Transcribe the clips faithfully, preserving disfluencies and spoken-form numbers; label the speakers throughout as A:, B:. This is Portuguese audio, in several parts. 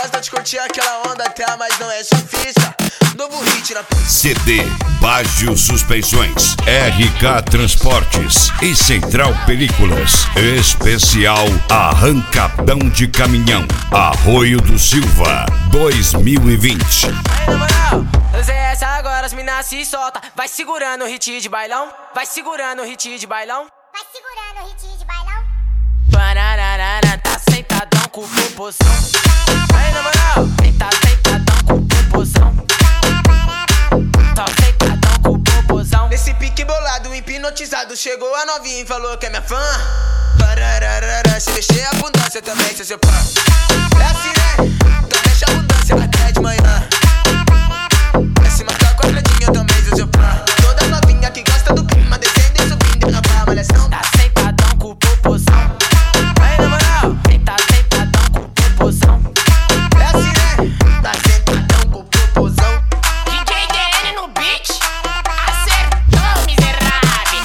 A: gosta de curtir aquela onda até, mas não é surfista. Novo hit na
B: C D Baggio Suspensões, R K Transportes e Central Películas. Especial Arrancadão de Caminhão, Arroio do Silva, dois mil e vinte.
A: Aí na moral, Z S agora as minas se solta. Vai segurando o hit de bailão. Vai segurando o hit de bailão.
C: Vai segurando o hit de bailão.
A: Parararara, tá sentadão com proporção. Aí na moral, tá sentadão com proporção. Tá sentadão com proporção. Nesse pique bolado, hipnotizado, chegou a novinha e falou que é minha fã. Parararara, se mexer a bunda, você também, seu seu pão. É assim, né? Então mexe a abundância até de manhã. É se matar com a fletinha, eu também, seu seu pão. Toda novinha que gosta do clima, descendo e subindo na palma, malhação. Tá sentadão com proporção. Aí na moral, tá sentadão com proporção. É assim, né? Tá sentadão com proporção.
C: D J D N no beat. Acertou, miserável.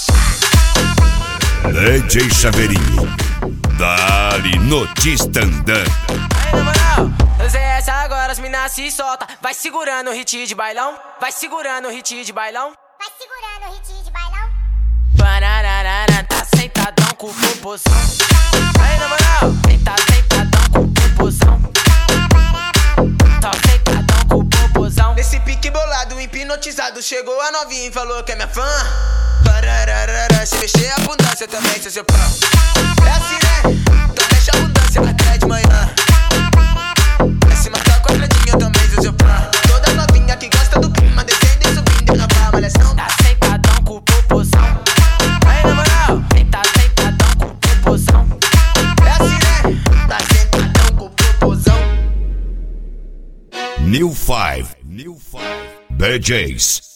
B: D J Chaveirinho, Dali Notistandã.
A: Aí na moral, Z S agora as minas se solta. Vai segurando o hit de bailão. Vai segurando o hit de bailão.
C: Vai segurando o hit de bailão.
A: Parararara, tá sentadão com proporção. Aí na moral, tá sentadão com proporção. Tá sentadão com proporção. Nesse pique bolado, hipnotizado, chegou a novinha e falou que é minha fã. Parararara, se mexer a abundância também, seu seu pão. É assim, né? Então mexe a abundância até de manhã. É se matar com a fletinha também, seu seu pão. Toda novinha que gosta do clima, descendo e subindo na palma, malhação. Tá sentadão com proporção. Aí na moral, tá sentadão com proporção. É assim, né? Tá sentadão com proporção.
B: New Five, New Five, D Js